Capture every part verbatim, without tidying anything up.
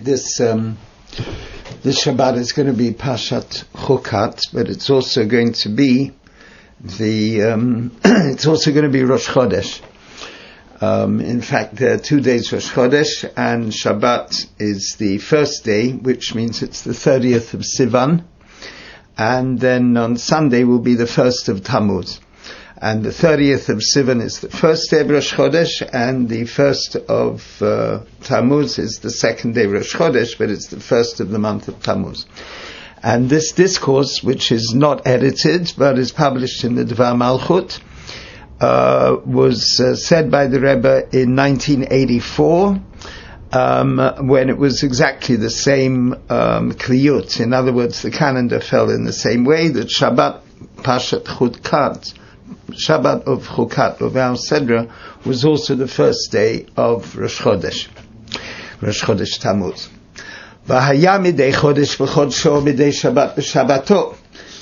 this um, this Shabbat is going to be Pashat Chukat, but it's also going to be the um, it's also going to be Rosh Chodesh. Um, in fact, there are two days Rosh Chodesh, and Shabbat is the first day, which means it's the thirtieth of Sivan, and then on Sunday will be the first of Tammuz. And the thirtieth of Sivan is the first day of Rosh Chodesh, and the first of uh, Tammuz is the second day of Rosh Chodesh, but it's the first of the month of Tammuz. And this discourse, which is not edited, but is published in the Dvar Malchut, uh, was uh, said by the Rebbe in nineteen eighty-four, um, when it was exactly the same um, kliyut. In other words, the calendar fell in the same way, that Shabbat Pashat Chukat, Shabbat of Chukat, of our Sedra, was also the first day of Rosh Chodesh, Rosh Chodesh Tammuz. V'haya midei chodesh v'chodsho midei Shabbat v'Shabbato.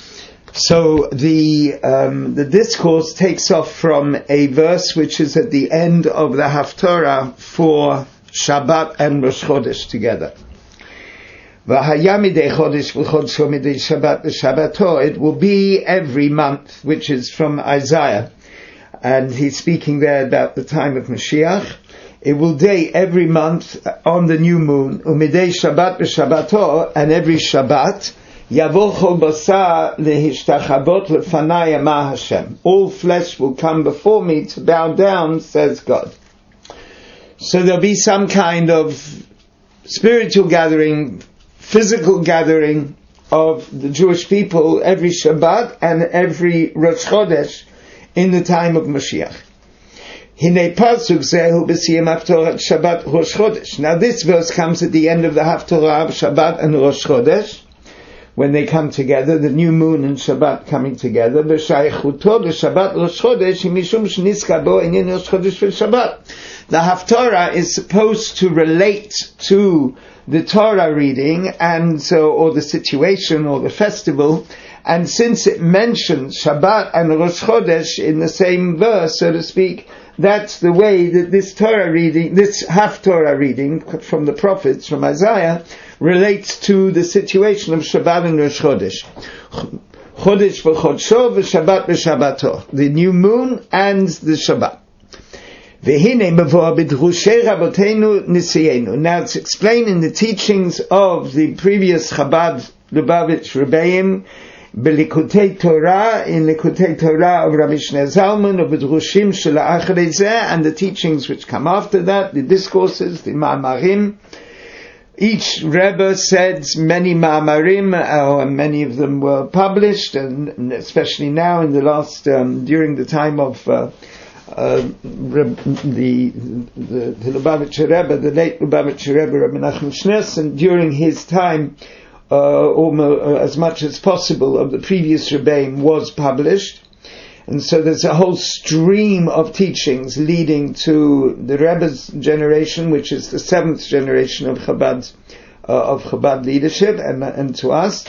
So the um, the discourse takes off from a verse which is at the end of the Haftorah for Shabbat and Rosh Chodesh together. V'haya midei chodesh v'chodsho midei Shabbat v'Shabbato. It will be every month, which is from Isaiah, and he's speaking there about the time of Mashiach. It will day every month on the new moon, umidei Shabbat v'Shabbato, and every Shabbat, yavo chol basar lehishtachabot lefanai amah Hashem. All flesh will come before me to bow down, says God. So there'll be some kind of spiritual gathering, physical gathering of the Jewish people every Shabbat and every Rosh Chodesh in the time of Mashiach. Hinei pasuk zehu b'siyam haftorah Shabbat Rosh Chodesh. Now this verse comes at the end of the Haftorah of Shabbat and Rosh Chodesh, when they come together, the new moon and Shabbat coming together. V'shaychuto l'Shabbat Rosh Chodesh mishum sheniska bo inyan Rosh Chodesh v'Shabbat. The Haftorah is supposed to relate to the Torah reading, and so, or the situation, or the festival, and since it mentions Shabbat and Rosh Chodesh in the same verse, so to speak, that's the way that this Torah reading, this Haftorah reading from the prophets, from Isaiah, relates to the situation of Shabbat and Rosh Chodesh. Chodesh v'chodsho v'Shabbat v'Shabbato. The new moon and the Shabbat. Now it's explained in the teachings of the previous Chabad Lubavitch Rebbeim, Belikutei Torah, in Likutei Torah of Rabbi Shneur Zalman, of Drushim Shela Achrei Zeh, and the teachings which come after that, the discourses, the Ma'amarim. Each Rebbe said many Ma'amarim, uh, many of them were published, and especially now in the last, um, during the time of uh, uh, the, the, the Lubavitcher Rebbe, the late Lubavitcher Rebbe, Rabbi Nachman Shnes, and during his time, Uh, almost, uh, as much as possible of the previous Rebbeim was published, and so there's a whole stream of teachings leading to the Rebbe's generation, which is the seventh generation of Chabad, uh, of Chabad leadership, and, and to us.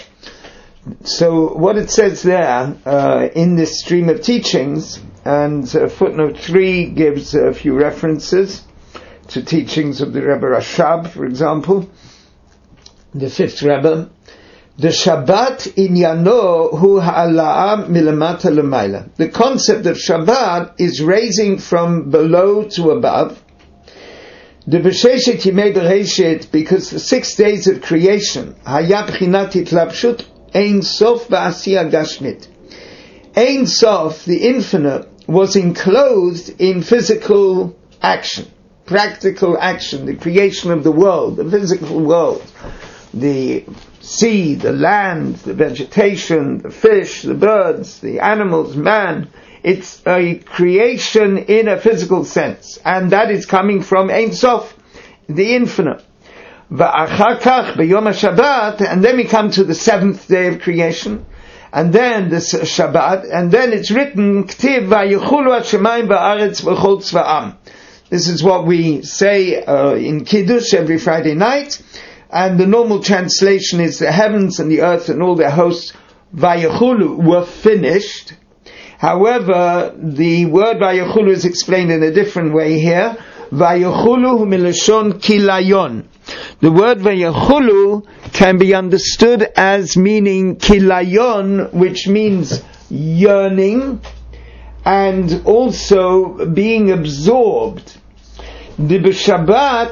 So what it says there uh, in this stream of teachings, and uh, footnote three gives a few references to teachings of the Rebbe Rashab, for example. The fifth Rebbe, the Shabbat inyano hu ha'ala'a milamata l'mayla. The concept of Shabbat is raising from below to above. The b'sheshet yimei b'reishet, because the six days of creation, haya b'chinat hitlapshut ein sof ba'asiyah gashmit. Ein sof, the infinite, was enclosed in physical action, practical action, the creation of the world, the physical world. The sea, the land, the vegetation, the fish, the birds, the animals, man. It's a creation in a physical sense. And that is coming from Ein Sof, the infinite. V'achar kach b'yom HaShabbat, and then we come to the seventh day of creation, and then the Shabbat, and then it's written, K'tiv v'yichulu ha-shemayim v'aretz v'chol tzva'am. This is what we say uh, in Kiddush every Friday night. And the normal translation is the heavens and the earth and all their hosts, vayachulu, were finished. However, the word vayachulu is explained in a different way here. Vayachulu hu milashon kilayon. The word vayachulu can be understood as meaning kilayon, which means yearning, and also being absorbed. Because on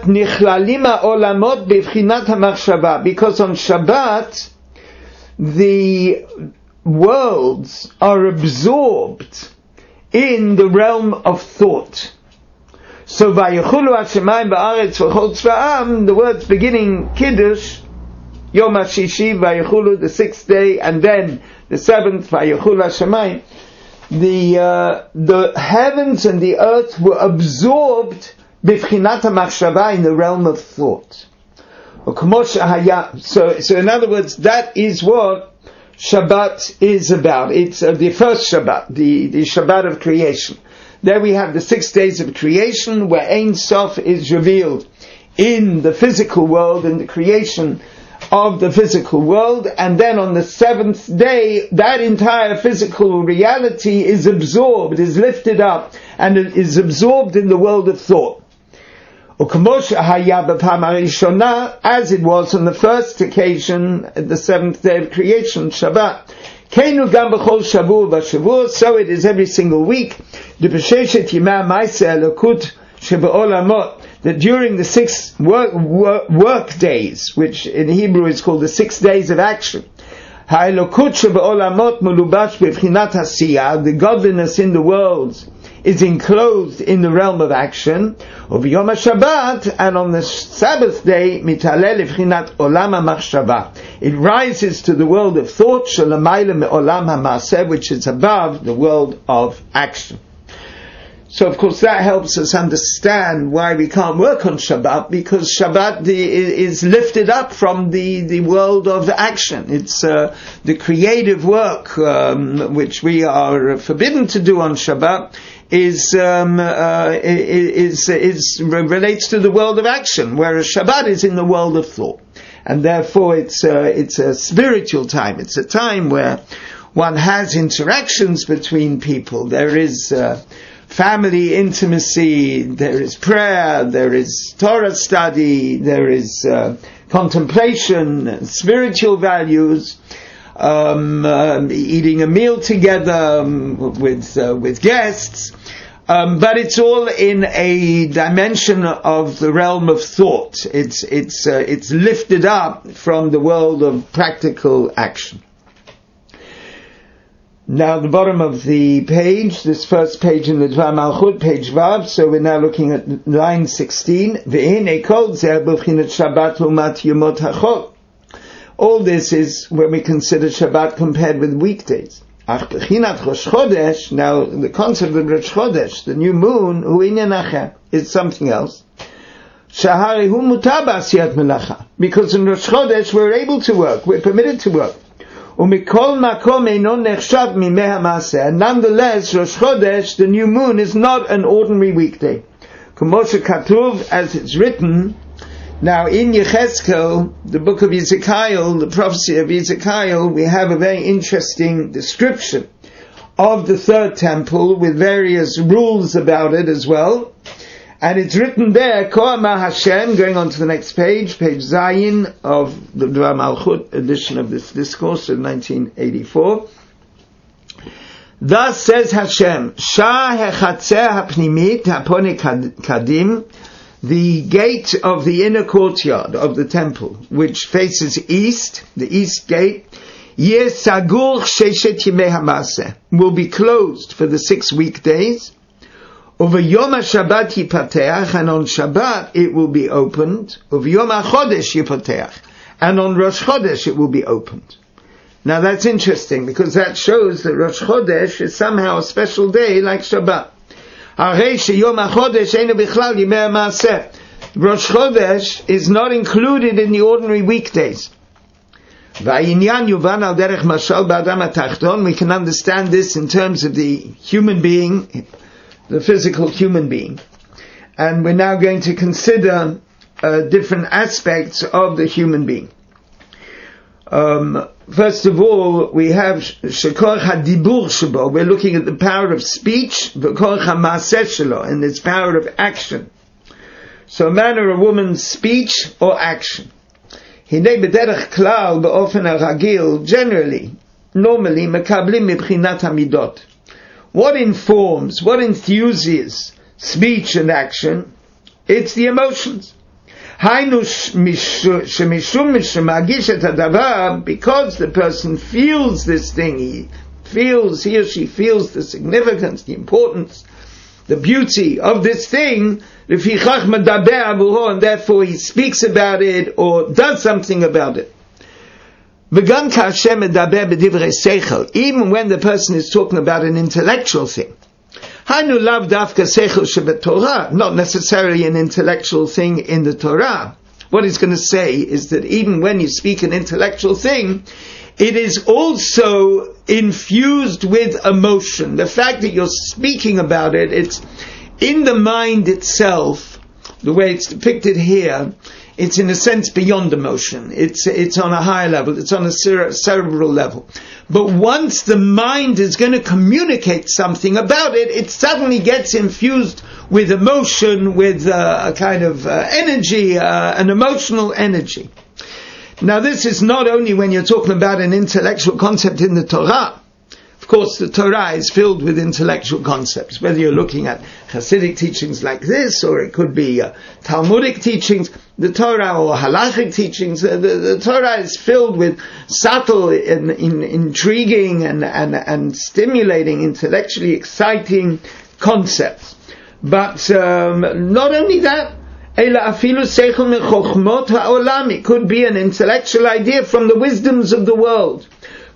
Shabbat the worlds are absorbed in the realm of thought. So vayachulu hashemayim ba'aretz v'chol tzva'am, the words beginning Kiddush, Yom HaShishi, vayachulu, the sixth day, and then the seventh, vayachulu hashemayim, the uh, the heavens and the earth were absorbed b'fchinat ha'machshava, in the realm of thought. So, so in other words, that is what Shabbat is about. It's uh, the first Shabbat, the, the Shabbat of creation. There we have the six days of creation, where Ein Sof is revealed in the physical world, in the creation of the physical world, and then on the seventh day, that entire physical reality is absorbed, is lifted up, and it is absorbed in the world of thought. As it was on the first occasion, the seventh day of creation, Shabbat. So it is every single week. That during the six work, work, work days, which in Hebrew is called the six days of action, the godliness in the world is enclosed in the realm of action. Of Yom HaShabbat, and on the Sabbath day, mitaleh levchinat olam ha'machshava, it rises to the world of thought, shelamayla me'olam ha'maseh, which is above the world of action. So of course that helps us understand why we can't work on Shabbat, because Shabbat the, is lifted up from the, the world of action. It's uh, the creative work um, which we are forbidden to do on Shabbat is um, uh, is is relates to the world of action, whereas Shabbat is in the world of thought, and therefore it's uh, it's a spiritual time. It's a time where one has interactions between people. There is uh, family intimacy, there is prayer, there is Torah study, there is uh, contemplation, spiritual values, um, uh, eating a meal together um, with uh, with guests, um, but it's all in a dimension of the realm of thought. It's it's uh, it's lifted up from the world of practical action. Now, the bottom of the page, this first page in the Dvar Malchut, page Vav, so we're now looking at line sixteen. All this is when we consider Shabbat compared with weekdays. Now, the concept of Rosh Chodesh, the new moon, is something else. Because in Rosh Chodesh we're able to work, we're permitted to work. And nonetheless, Rosh Chodesh, the new moon, is not an ordinary weekday. As it's written, now in Yechezkel, the book of Ezekiel, the prophecy of Ezekiel, we have a very interesting description of the third temple with various rules about it as well. And it's written there, Ko'amah Hashem, going on to the next page, page Zayin of the Dvar Malchut edition of this discourse of nineteen eighty-four. Thus says Hashem, Shah hechatzer hapnimit hapone kadim, the gate of the inner courtyard of the temple, which faces east, the east gate, Yeh sagur sheshet yimei hamaseh, will be closed for the six weekdays. Over Yom HaShabbat yipateach, and on Shabbat it will be opened. Over Yom HaChodesh yipateach, and on Rosh Chodesh it will be opened. Now that's interesting, because that shows that Rosh Chodesh is somehow a special day like Shabbat. Harei sheyom HaChodesh einu bichlal yimei ha'maseh. Rosh Chodesh is not included in the ordinary weekdays. Va'inyan yuvan al derech mashal ba'adam ha'tachton. We can understand this in terms of the human being, the physical human being. And we're now going to consider uh, different aspects of the human being. Um, first of all, we have Shekor HaDibur Shebo. We're looking at the power of speech, V'kor HaMaaseh Shelo, and its power of action. So a man or a woman's speech or action. Hinei b'derech klal b'ofen haragil, generally, normally, mekablim mibchinat hamidot. What informs, what enthuses speech and action? It's the emotions. Because the person feels this thing, he feels, he or she feels the significance, the importance, the beauty of this thing, and therefore he speaks about it or does something about it. Even when the person is talking about an intellectual thing. Not necessarily an intellectual thing in the Torah. What he's going to say is that even when you speak an intellectual thing, it is also infused with emotion. The fact that you're speaking about it, it's in the mind itself, the way it's depicted here, it's in a sense beyond emotion. It's it's on a higher level. It's on a cere- cerebral level. But once the mind is going to communicate something about it, it suddenly gets infused with emotion, with uh, a kind of uh, energy, uh, an emotional energy. Now this is not only when you're talking about an intellectual concept in the Torah. Of course, the Torah is filled with intellectual concepts, whether you're looking at Hasidic teachings like this, or it could be uh, Talmudic teachings, the Torah, or halachic teachings. The, the, the Torah is filled with subtle, and, in, intriguing, and, and, and stimulating, intellectually exciting concepts. But um, not only that, it could be an intellectual idea from the wisdoms of the world.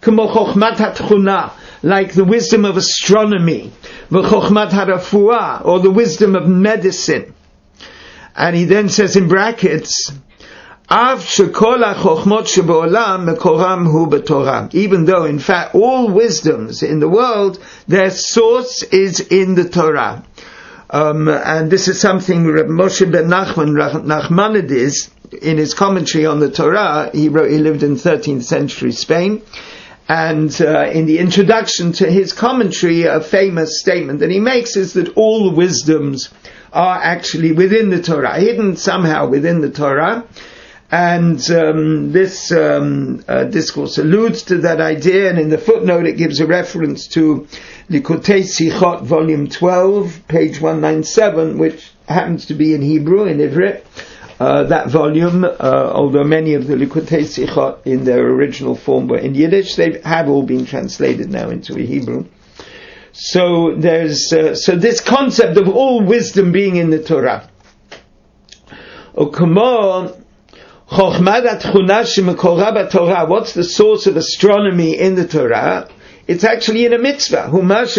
Like the wisdom of astronomy, v'chokhmat harafuah, or the wisdom of medicine. And he then says in brackets, Av shekol ha-chokhmot shebe'olam mekoram hu b'torah. Even though, in fact, all wisdoms in the world, their source is in the Torah. Um, and this is something Reb Moshe ben Nachman, Nachmanides, in his commentary on the Torah, he wrote, he lived in thirteenth century Spain. And uh, in the introduction to his commentary, a famous statement that he makes is that all wisdoms are actually within the Torah, hidden somehow within the Torah. And um, this um, uh, discourse alludes to that idea, and in the footnote it gives a reference to Likutei Sichot, volume twelve, page one ninety-seven, which happens to be in Hebrew, in Ivrit. Uh, that volume, uh, although many of the Likutei Sichot in their original form were in Yiddish, they have all been translated now into Hebrew. So there's uh, so this concept of all wisdom being in the Torah. What's the source of astronomy in the Torah? It's actually in a mitzvah.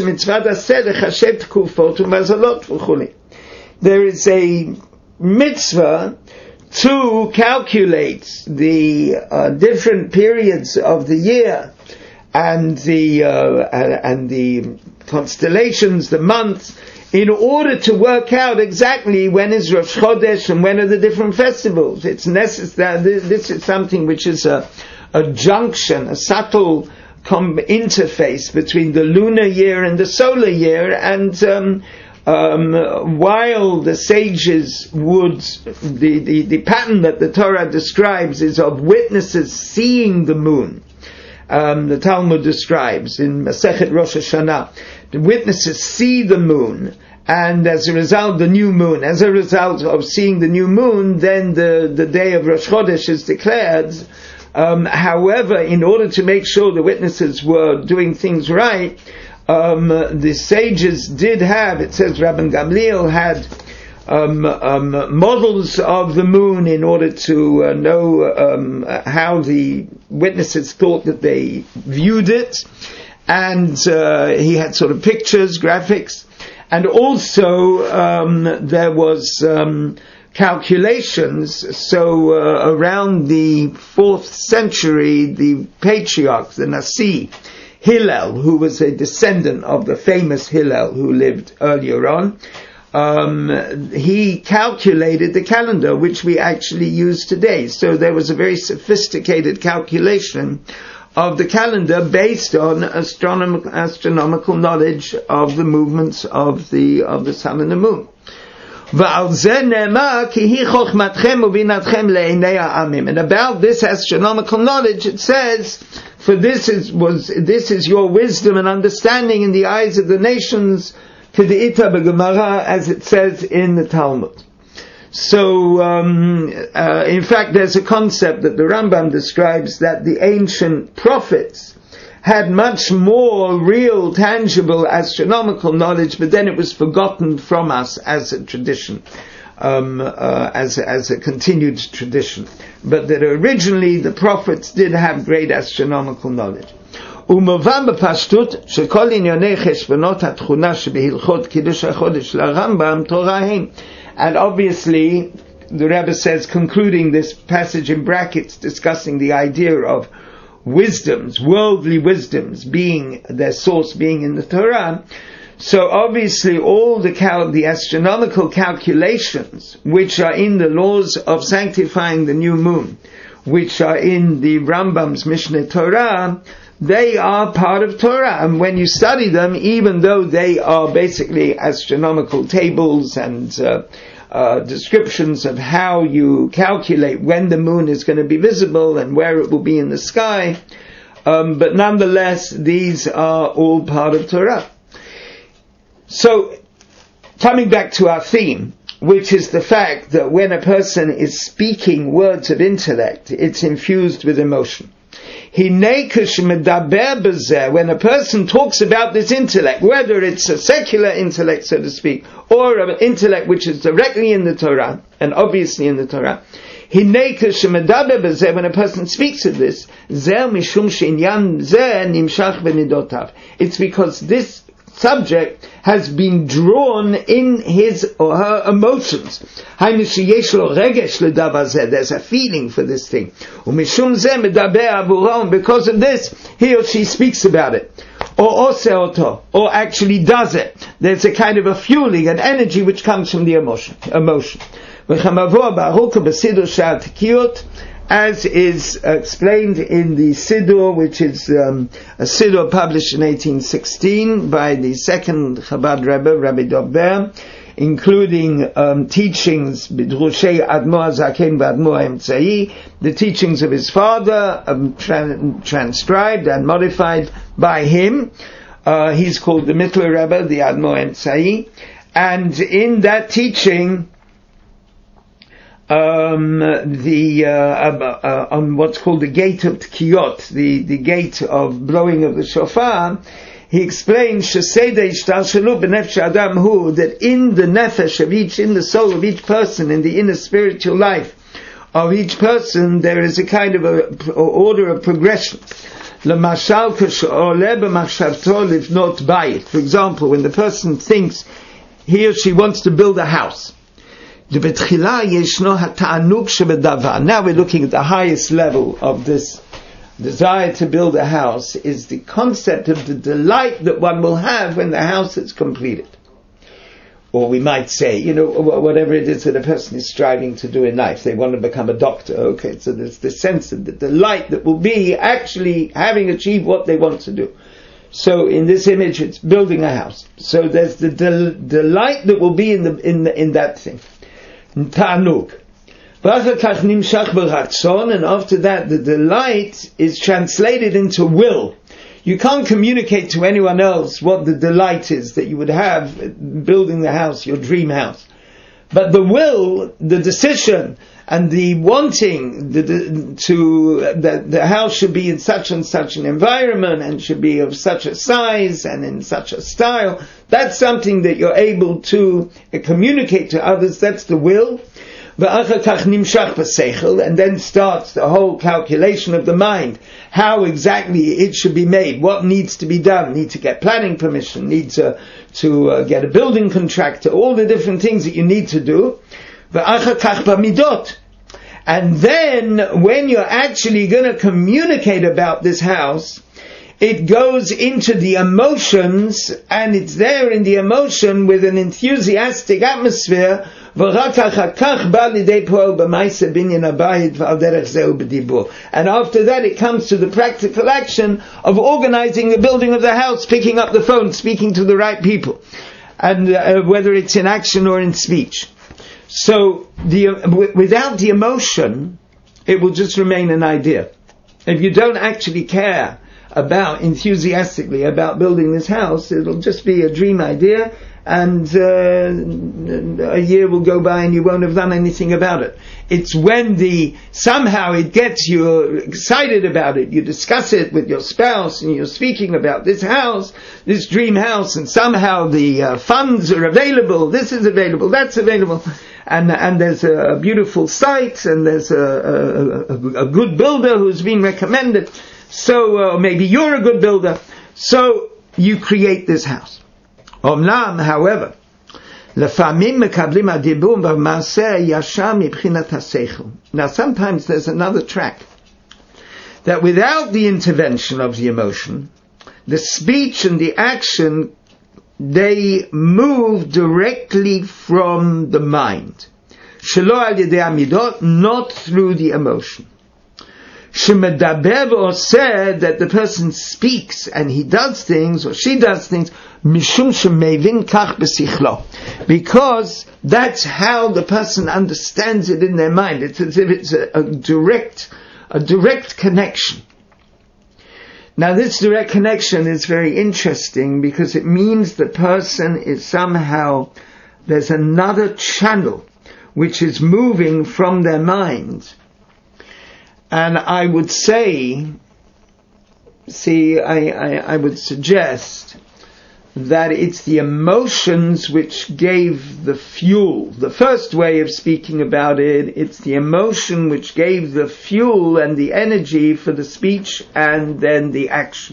There is a mitzvah to calculate the uh, different periods of the year and the uh, and the constellations, the months, in order to work out exactly when is Rosh Chodesh and when are the different festivals. It's necessary. This is something which is a, a junction, a subtle com- interface between the lunar year and the solar year, and um, Um, while the sages would, the, the, the pattern that the Torah describes is of witnesses seeing the moon. Um, the Talmud describes in Masechet Rosh Hashanah, the witnesses see the moon, and as a result, the new moon. As a result of seeing the new moon, then the, the day of Rosh Chodesh is declared. Um, however, in order to make sure the witnesses were doing things right, Um, the sages did have, it says Rabban Gamliel had um, um, models of the moon in order to uh, know um, how the witnesses thought that they viewed it, and uh, he had sort of pictures, graphics, and also um, there was um, calculations. So uh, around the fourth century, the patriarch, the Nasi Hillel, who was a descendant of the famous Hillel who lived earlier on, um, he calculated the calendar which we actually use today. So there was a very sophisticated calculation of the calendar based on astronom- astronomical knowledge of the movements of the of the sun and the moon. And about this astronomical knowledge, it says, for this is was this is your wisdom and understanding in the eyes of the nations, as it says in the Talmud. So, um, uh, in fact, there's a concept that the Rambam describes that the ancient prophets had much more real, tangible, astronomical knowledge, but then it was forgotten from us as a tradition, um, uh, as, as a continued tradition. But that originally the prophets did have great astronomical knowledge. ומובן בפשטות שכל ענייני חשבונות התכונה שבהלכות קידוש החודש לרמב"ם תורה הם. And obviously, the Rebbe says, concluding this passage in brackets, discussing the idea of wisdoms, worldly wisdoms, being their source being in the Torah. So obviously, all the cal- the astronomical calculations which are in the laws of sanctifying the new moon, which are in the Rambam's Mishneh Torah, they are part of Torah, and when you study them, even though they are basically astronomical tables and uh, uh, descriptions of how you calculate when the moon is going to be visible and where it will be in the sky, um, but nonetheless, these are all part of Torah. So, coming back to our theme, which is the fact that when a person is speaking words of intellect, it's infused with emotion. When a person talks about this intellect, whether it's a secular intellect, so to speak, or an intellect which is directly in the Torah, and obviously in the Torah, when a person speaks of this, it's because this subject has been drawn in his or her emotions. There's a feeling for this thing. And because of this, he or she speaks about it. Or or actually does it. There's a kind of a fueling, an energy which comes from the emotion. Emotion. As is explained in the Siddur, which is um, a Siddur published in eighteen sixteen by the second Chabad Rebbe, Rabbi Dov Ber, including um, teachings, B'drushei Admor Zaken V'Admor Emtzai, the teachings of his father, um, tran- transcribed and modified by him. Uh, he's called the Mittler Rebbe, the Admor Emtzai, and in that teaching, Um, the, uh, uh, uh, on what's called the gate of Tkiyot, the, the gate of blowing of the shofar, he explains, that in the nefesh of each, in the soul of each person, in the inner spiritual life of each person, there is a kind of a, a order of progression. For example, when the person thinks he or she wants to build a house, now we're looking at the highest level of this desire to build a house, is the concept of the delight that one will have when the house is completed. Or we might say, you know, whatever it is that a person is striving to do in life, they want to become a doctor, okay, so there's the sense of the delight that will be actually having achieved what they want to do. So in this image, it's building a house. So there's the del- delight that will be in the, in the, in that thing. Ta'anug. And after that, the delight is translated into will. You can't communicate to anyone else what the delight is that you would have building the house, your dream house. But the will, the decision, and the wanting the, the, to that the house should be in such and such an environment and should be of such a size and in such a style, that's something that you're able to uh, communicate to others. That's the will. And then starts the whole calculation of the mind, how exactly it should be made, what needs to be done, need to get planning permission, need to, to uh, get a building contractor, all the different things that you need to do. And then, when you're actually going to communicate about this house, it goes into the emotions, and it's there in the emotion with an enthusiastic atmosphere. And after that it comes to the practical action of organizing the building of the house, picking up the phone, speaking to the right people, and uh, whether it's in action or in speech. So the w- without the emotion, it will just remain an idea. If you don't actually care about, enthusiastically about building this house, it'll just be a dream idea, and uh, a year will go by and you won't have done anything about it. It's when the somehow it gets you excited about it, you discuss it with your spouse and you're speaking about this house, this dream house, and somehow the uh, funds are available, this is available, that's available, and and there's a, a beautiful site, and there's a, a, a, a good builder who's been recommended, so uh, maybe you're a good builder, so you create this house. Omnam, however, לפעמים מקבלים הדיבור במעשה ישר מבחינת השכל. Now sometimes there's another track, that without the intervention of the emotion, the speech and the action, they move directly from the mind. שלא על ידי המידות, not through the emotion. Shemedaber or said that the person speaks and he does things or she does things mishum shemevin kach besichlo, because that's how the person understands it in their mind. It's as if it's a, a direct, a direct connection. Now this direct connection is very interesting because it means the person is somehow, there's another channel which is moving from their mind. And I would say, see, I, I, I would suggest that it's the emotions which gave the fuel. The first way of speaking about it, it's the emotion which gave the fuel and the energy for the speech and then the action.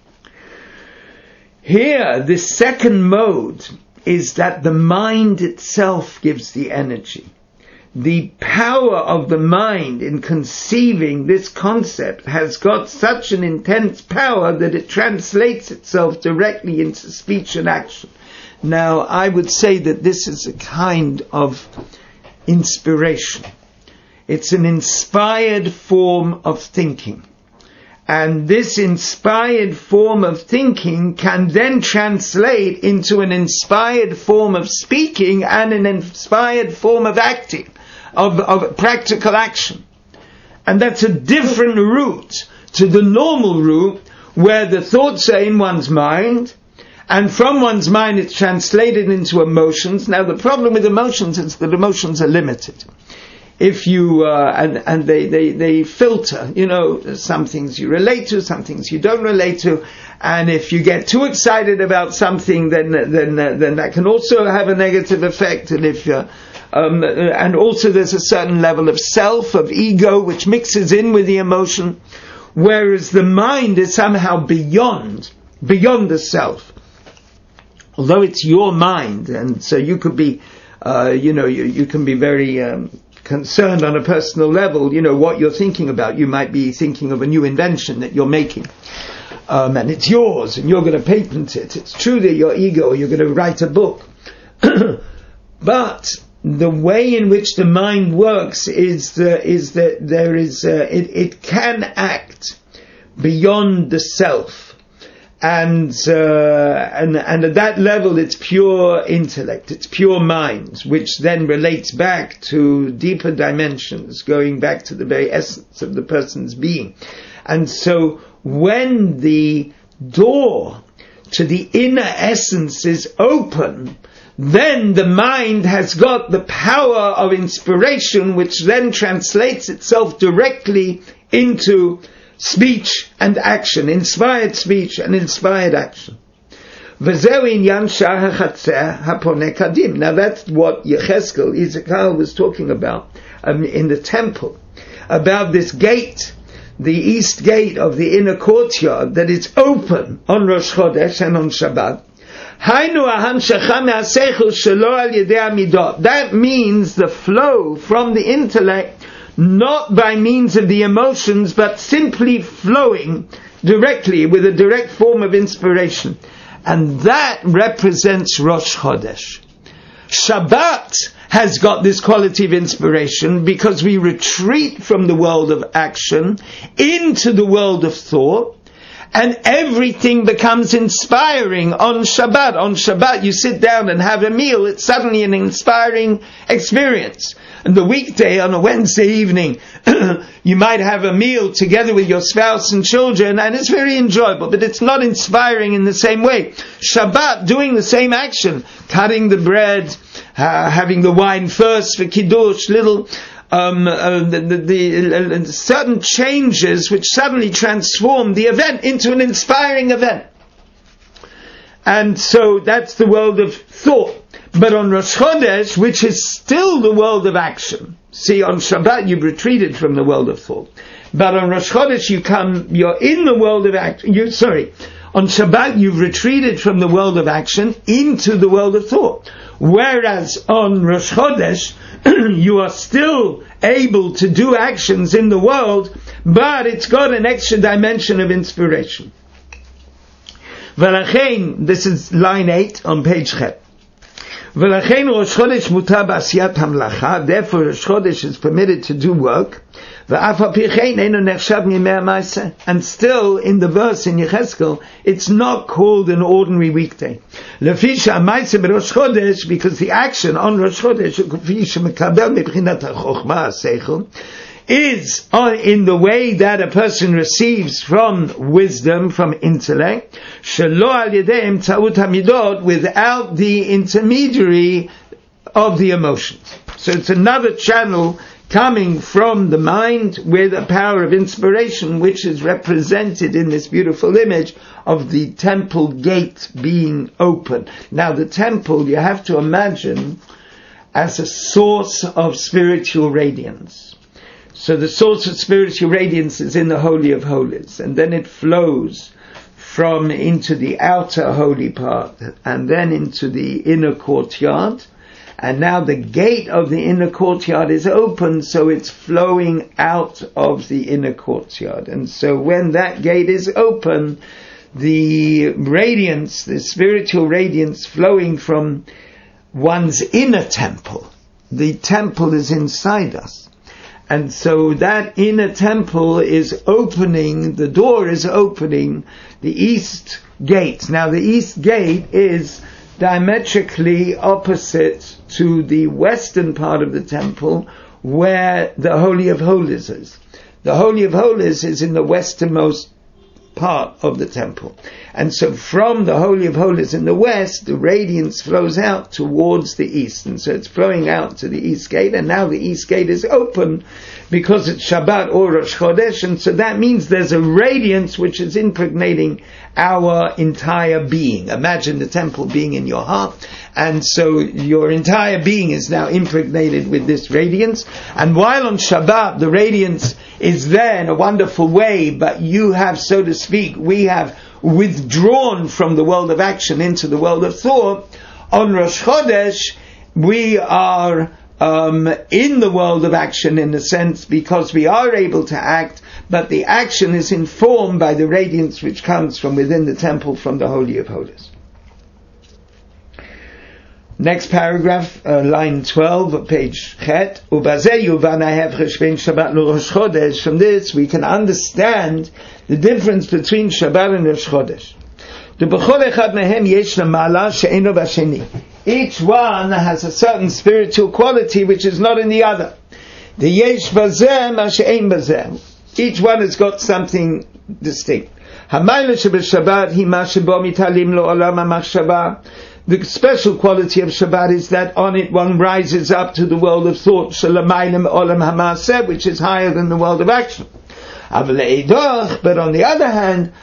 Here, the second mode is that the mind itself gives the energy. The power of the mind in conceiving this concept has got such an intense power that it translates itself directly into speech and action. Now, I would say that this is a kind of inspiration. It's an inspired form of thinking. And this inspired form of thinking can then translate into an inspired form of speaking and an inspired form of acting. Of, of practical action. And that's a different route to the normal route where the thoughts are in one's mind and from one's mind it's translated into emotions. Now the problem with emotions is that emotions are limited. If you, uh, and, and they, they, they filter, you know, some things you relate to, some things you don't relate to, and if you get too excited about something then, then, uh, then that can also have a negative effect, and if you're Um, and also there's a certain level of self, of ego, which mixes in with the emotion, whereas the mind is somehow beyond, beyond the self. Although it's your mind, and so you could be, uh, you know, you, you can be very um, concerned on a personal level, you know, what you're thinking about. You might be thinking of a new invention that you're making. Um, and it's yours, and you're going to patent it. It's true that your ego, you're going to write a book. But the way in which the mind works is the, is that there is uh, it, it can act beyond the self, and uh, and and at that level it's pure intellect, it's pure mind, which then relates back to deeper dimensions, going back to the very essence of the person's being. And so when the door to the inner essence is open, then the mind has got the power of inspiration, which then translates itself directly into speech and action, inspired speech and inspired action. Now that's what Yechezkel, Ezekiel was talking about um, in the temple, about this gate, the east gate of the inner courtyard, that is open on Rosh Chodesh and on Shabbat. That means the flow from the intellect, not by means of the emotions, but simply flowing directly with a direct form of inspiration. And that represents Rosh Chodesh. Shabbat has got this quality of inspiration because we retreat from the world of action into the world of thought. and everything becomes inspiring on Shabbat. On Shabbat, you sit down and have a meal, it's suddenly an inspiring experience. And the weekday, on a Wednesday evening, you might have a meal together with your spouse and children, and it's very enjoyable, but it's not inspiring in the same way. Shabbat, doing the same action, cutting the bread, uh, having the wine first for Kiddush, little um, uh, the, the, the uh, certain changes which suddenly transform the event into an inspiring event. And so that's the world of thought. But on Rosh Chodesh, which is still the world of action, see, on Shabbat you've retreated from the world of thought. But on Rosh Chodesh you come, you're in the world of action, you, sorry, on Shabbat you've retreated from the world of action into the world of thought. Whereas on Rosh Chodesh, you are still able to do actions in the world, but it's got an extra dimension of inspiration. V'lachein, this is line eight on page Chet. V'lachein Rosh Chodesh mutar b'asiyat hamlacha, therefore Rosh Chodesh is permitted to do work. V'af al pi chen eino nechshav mimei ha'maaseh, and still in the verse in Yechezkel, it's not called an ordinary weekday. Lefi she'ha'maaseh b'Rosh Chodesh, because the action on Rosh Chodesh, k'fi she'mekabel mibchinat ha'chokhmah ha'seichel, is on, in the way that a person receives from wisdom, from intellect, shelo al yedei emtzaut hamidot, without the intermediary of the emotions. So it's another channel coming from the mind with a power of inspiration, which is represented in this beautiful image of the temple gate being open. Now the temple, you have to imagine as a source of spiritual radiance. So the source of spiritual radiance is in the Holy of Holies, and then it flows from into the outer holy part, and then into the inner courtyard, and now the gate of the inner courtyard is open, so it's flowing out of the inner courtyard. And so when that gate is open, the radiance, the spiritual radiance flowing from one's inner temple, the temple is inside us. And so that inner temple is opening, the door is opening the east gate. Now the east gate is diametrically opposite to the western part of the temple where the Holy of Holies is. The Holy of Holies is in the westernmost part of the temple. And so from the Holy of Holies in the west, the radiance flows out towards the east. And so it's flowing out to the east gate, and now the east gate is open because it's Shabbat or Rosh Chodesh, and so that means there's a radiance which is impregnating our entire being. Imagine the temple being in your heart, and so your entire being is now impregnated with this radiance. And while on Shabbat the radiance is there in a wonderful way, but you have, so to speak, we have withdrawn from the world of action into the world of thought, on Rosh Chodesh we are um, in the world of action in a sense, because we are able to act, but the action is informed by the radiance which comes from within the temple, from the Holy of Holies. Next paragraph, uh, line twelve, page Chet. From this we can understand the difference between Shabbat and Rosh Chodesh. Each one has a certain spiritual quality which is not in the other. Each one has got something distinct. The special quality of Shabbat is that on it one rises up to the world of thought, which is higher than the world of action. But on the other hand,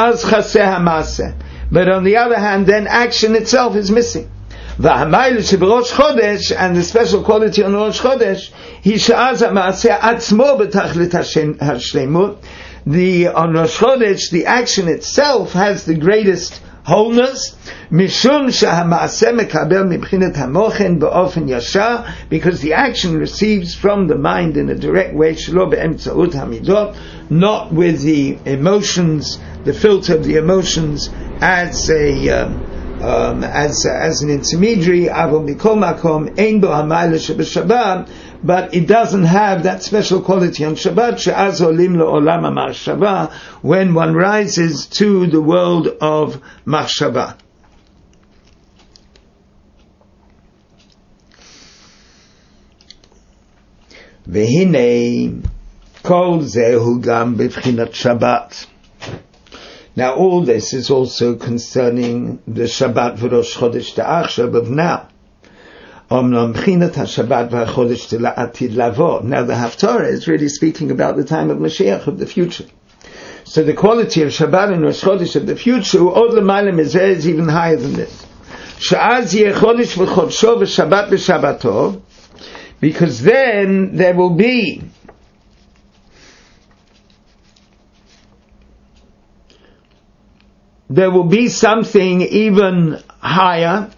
but on the other hand, then action itself is missing. And the special quality on Rosh Chodesh, the on Rosh Chodesh, the action itself has the greatest wholeness, because the action receives from the mind in a direct way, not with the emotions, the filter of the emotions as a um, um, as as an intermediary. but it doesn't have that special quality on Shabbat, she'az olim le'olam ha'machshava, when one rises to the world of machshava. V'hinei kol zehu gam b'vchinat Shabbat. Now all this is also concerning the Shabbat v'Rosh Chodesh Ta'achshav of now. Omnam b'chinat HaShabbat v'Chodesh Ta'atid Lavo. Now the Haftarah is really speaking about the time of Mashiach, of the future. So the quality of Shabbat and Rosh Chodesh of the future, Od L'mayla Mizeh, is even higher than this. Sha'az yeh Chodesh v'Chodsho v'Shabbat v'Shabbato, because then there will be there will be something even higher,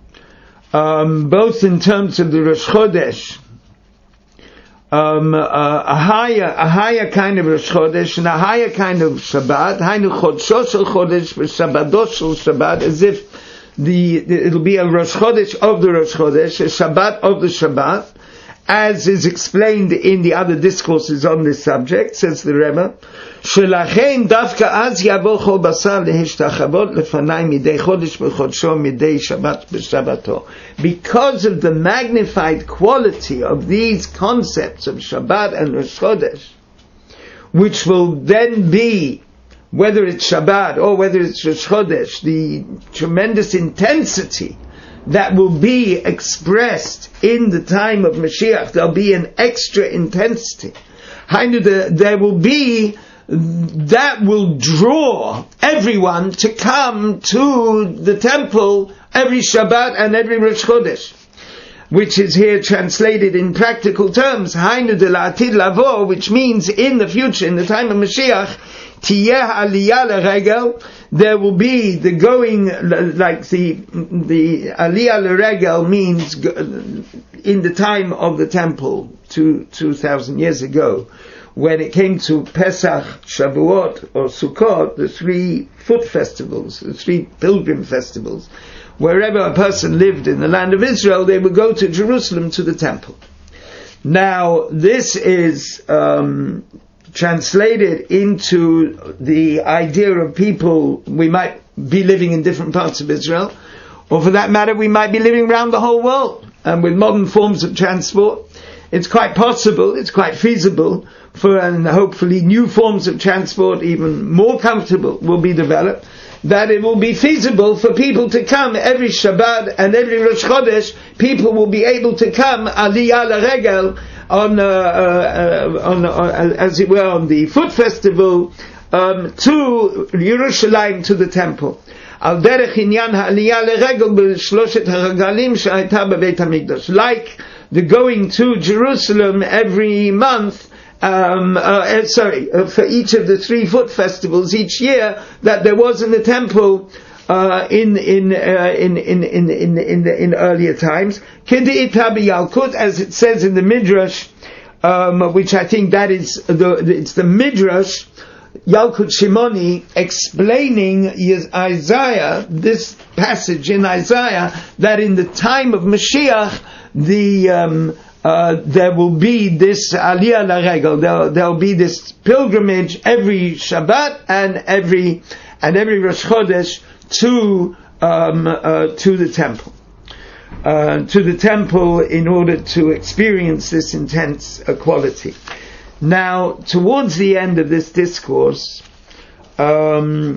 um, both in terms of the Rosh Chodesh, um, uh, a higher, a higher kind of Rosh Chodesh and a higher kind of Shabbat, Hainu Chodsho shel Chodesh v'Shabbato shel Shabbat, as if the, the it'll be a Rosh Chodesh of the Rosh Chodesh, a Shabbat of the Shabbat, as is explained in the other discourses on this subject, says the Rebbe. Shelachein dafka az yavo chol basar lehishtachavot lefanai midei chodesh b'chodsho midei Shabbat b'Shabbato. Because of the magnified quality of these concepts of Shabbat and Rosh Chodesh, which will then be, whether it's Shabbat or whether it's Rosh Chodesh, the tremendous intensity that will be expressed in the time of Mashiach. There'll be an extra intensity. There will be, that will draw everyone to come to the temple every Shabbat and every Rosh Chodesh, which is here translated in practical terms, Hainu de la'atid lavo, which means in the future, in the time of Mashiach, tiyeh aliyah l'regel, there will be the going, like the the aliyah l'regel means in the time of the temple, two two thousand years ago, when it came to Pesach, Shavuot, or Sukkot, the three foot festivals, the three pilgrim festivals, wherever a person lived in the land of Israel, they would go to Jerusalem to the temple. Now, this is um, translated into the idea of people, we might be living in different parts of Israel, or for that matter, we might be living around the whole world. And with modern forms of transport, it's quite possible, it's quite feasible for, and hopefully new forms of transport, even more comfortable, will be developed, that it will be feasible for people to come every Shabbat and every Rosh Chodesh. People will be able to come aliyah l'regel on, uh, uh, on, uh, as it were, on the foot festival um, to Yerushalayim, to the temple. Al derech inyan ha'aliyah l'regel b'shloshet ha'regalim she'ayta b'beit hamikdash, like the going to Jerusalem every month. Um, uh, sorry, uh, for each of the three foot festivals each year that there was in the temple uh, in in, uh, in in in in in the, in earlier times. K'de'ita b'Yalkut, as it says in the Midrash, um, which I think that is the it's the Midrash Yalkut Shimoni explaining Isaiah, this passage in Isaiah, that in the time of Mashiach the um, Uh, there will be this aliyah l'regel. There will be this pilgrimage every Shabbat and every and every Rosh Chodesh to um, uh, to the temple, uh, to the temple in order to experience this intense uh, quality. Now, towards the end of this discourse, um,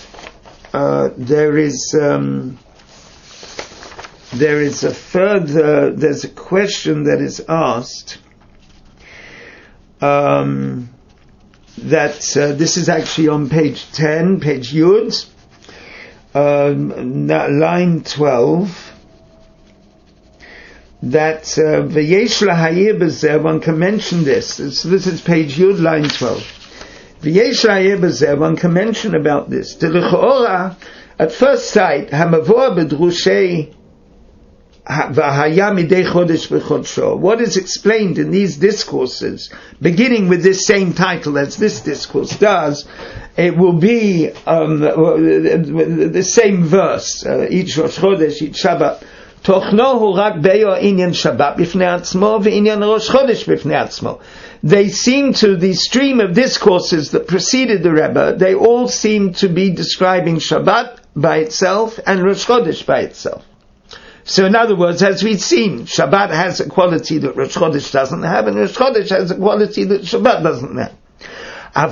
uh, there is. Um, There is a further, there's a question that is asked, um, that, uh, this is actually on page ten, page Yud, um, line twelve, that, V'yesh lahayir b'zeh, one can mention this, so this is page Yud, line twelve. V'yesh lahayir b'zeh, one can mention about this. T'lechoora, at first sight, hamavoa b'drushei, what is explained in these discourses, beginning with this same title as this discourse does, it will be um, the same verse, uh, each Rosh Chodesh, each Shabbat, Tochnohu rak beyo inyan Shabbat b'fnei atzmo v'inyan Rosh Chodesh b'fnei atzmo. They seem to, the stream of discourses that preceded the Rebbe, they all seem to be describing Shabbat by itself and Rosh Chodesh by itself. So in other words, as we've seen, Shabbat has a quality that Rosh Chodesh doesn't have, and Rosh Chodesh has a quality that Shabbat doesn't have. But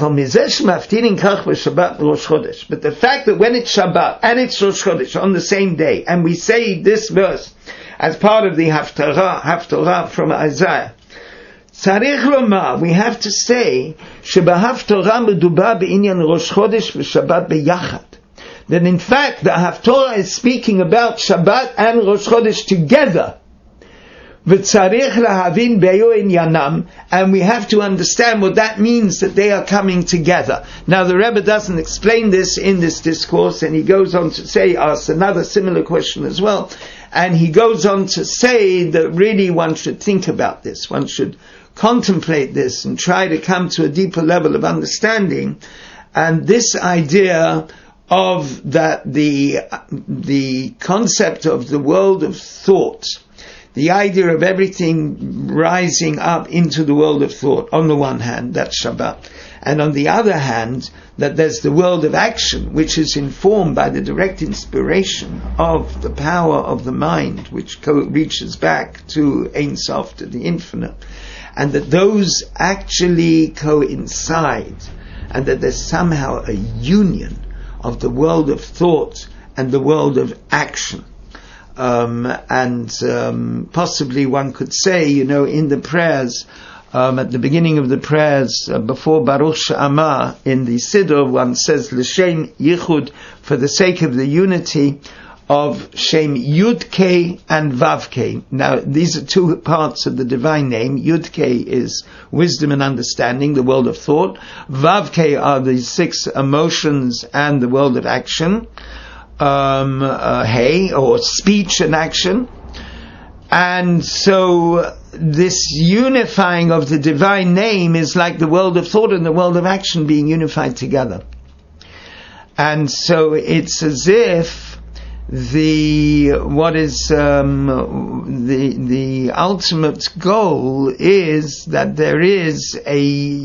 the fact that when it's Shabbat and it's Rosh Chodesh on the same day, and we say this verse as part of the Haftarah, Haftarah from Isaiah, Tzarich lomar, we have to say, Shebahaftarah medubar be'inyan Rosh Chodesh v'Shabbat beyachad. That in fact the Haftarah is speaking about Shabbat and Rosh Chodesh together. V'tzarich lahavin beyo inyanam, and we have to understand what that means, that they are coming together. Now the Rebbe doesn't explain this in this discourse, and he goes on to say, asks another similar question as well, and he goes on to say that really one should think about this, one should contemplate this and try to come to a deeper level of understanding, and this idea of that the the concept of the world of thought, the idea of everything rising up into the world of thought, on the one hand, that's Shabbat, and on the other hand, that there's the world of action, which is informed by the direct inspiration of the power of the mind, which co- reaches back to Ein Sof, to the infinite, and that those actually coincide, and that there's somehow a union of the world of thought and the world of action. Um, and um, possibly one could say, you know, in the prayers, um, at the beginning of the prayers, uh, before Baruch She'amah, in the Siddur, one says, L'shem Yichud, for the sake of the unity of Shem Yud-Kei and Vav-Kei. Now, these are two parts of the divine name. Yud-Kei is wisdom and understanding, the world of thought. Vav-Kei are the six emotions and the world of action. Um, uh, hey, or speech and action. And so this unifying of the divine name is like the world of thought and the world of action being unified together. And so it's as if the what is um, the the ultimate goal is that there is a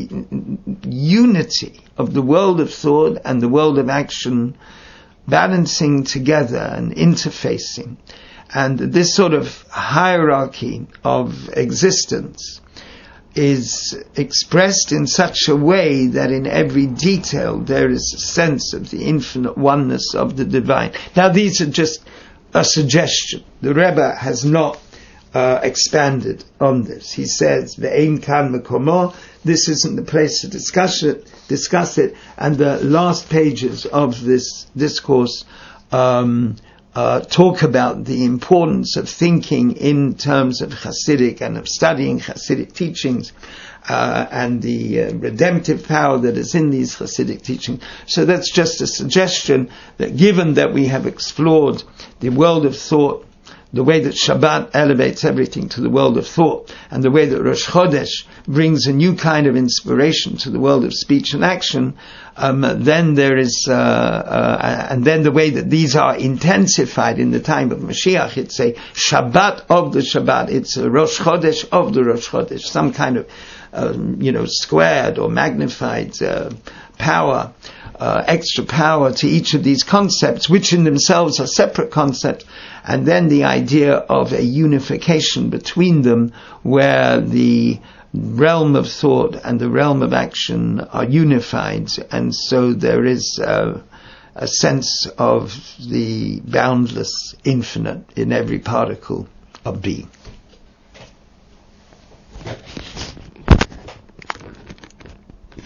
unity of the world of thought and the world of action balancing together and interfacing, and this sort of hierarchy of existence is expressed in such a way that in every detail there is a sense of the infinite oneness of the divine. Now these are just a suggestion. The Rebbe has not uh, expanded on this. He says, "Ve'ein kan mekomo." This isn't the place to discuss it. Discuss it. And the last pages of this discourse um, uh, talk about the importance of thinking in terms of Hasidic and of studying Hasidic teachings uh, and the uh, redemptive power that is in these Hasidic teachings. So that's just a suggestion that, given that we have explored the world of thought, the way that Shabbat elevates everything to the world of thought, and the way that Rosh Chodesh brings a new kind of inspiration to the world of speech and action, um, then there is, uh, uh, and then the way that these are intensified in the time of Mashiach, it's a Shabbat of the Shabbat, it's a Rosh Chodesh of the Rosh Chodesh, some kind of, um, you know, squared or magnified uh, power, uh, extra power to each of these concepts, which in themselves are separate concepts, and then the idea of a unification between them, where the realm of thought and the realm of action are unified, and so there is uh, a sense of the boundless infinite in every particle of being.